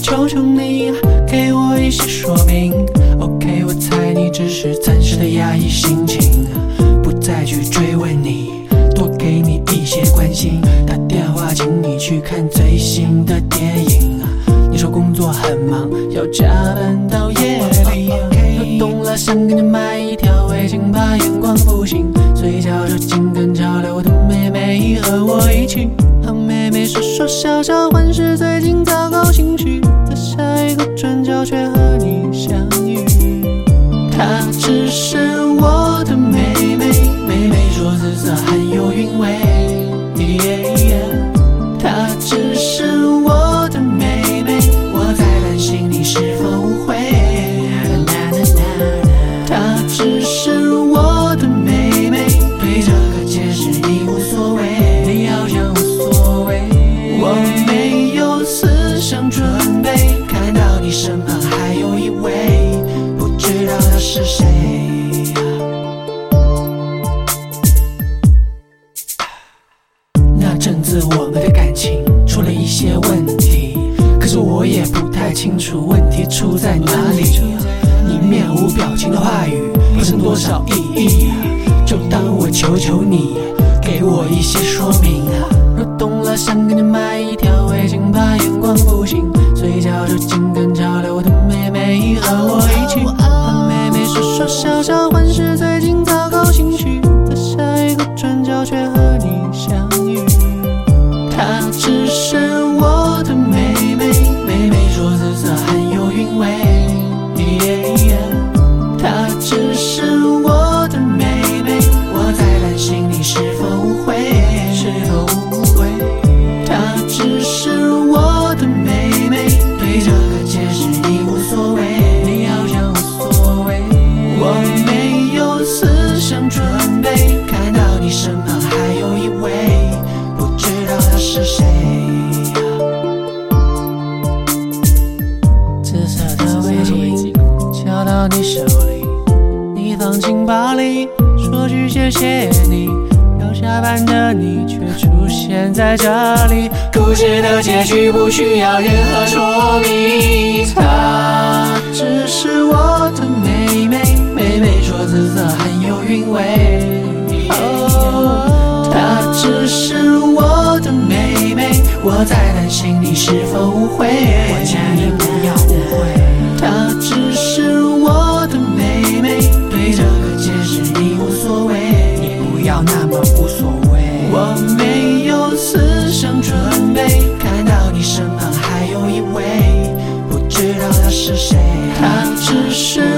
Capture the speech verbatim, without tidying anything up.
求求你给我一些说明。 OK， 我猜你只是暂时的压抑心情，不再去追问你，多给你一些关心。打电话请你去看最新的电影，你说工作很忙，要加班到夜里。我懂了，想给你买一条围巾，怕眼光不行，嘴角就紧跟潮流的妹妹和我一起。和妹妹说说笑笑，换是最近糟糕情绪，在下一个转角却和你相遇。她只是我的妹妹，妹妹说紫色很有韵味。她只是我的妹妹，我在担心你是否误会。她只是我的妹妹，对这个解释已无所谓，你好像无所谓。我没有思想准备，看到你身旁还有一位，不知道他是谁。那阵子我们的感情出了一些问题，可是我也不太清楚问题出在哪里。你面无表情的话语不剩多少意义，就当我求求你给我一些说明。若懂了，想给你买一条围巾，怕眼光不行，嘴角就紧跟潮流的妹妹和我一起。和妹妹说说笑笑，换是最近糟糕情绪，在下一个转角却和你相遇。她只是我的妹妹，妹妹说紫色很有韵味。她只是我的妹妹，我在担心你是否误会，是否误会。她只是我的妹妹，对这个解释已无所谓，你好像无所谓。我没有思想准备，看到你身旁还有一位，不知道他是谁。紫色的围巾交到你手里，你放进包里，说句谢谢你。要下班的你却出现在这里，故事的结局不需要任何说明。她只是我的妹妹，妹妹说紫色很有韵味。哦，她只是我的妹妹，我在担心你是否误会，我请你不要误会。她只是我的妹妹，对这个解释已无所谓，你不要那么无所谓。我没有思想准备，看到你身旁还有一位，不知道他是谁。他只是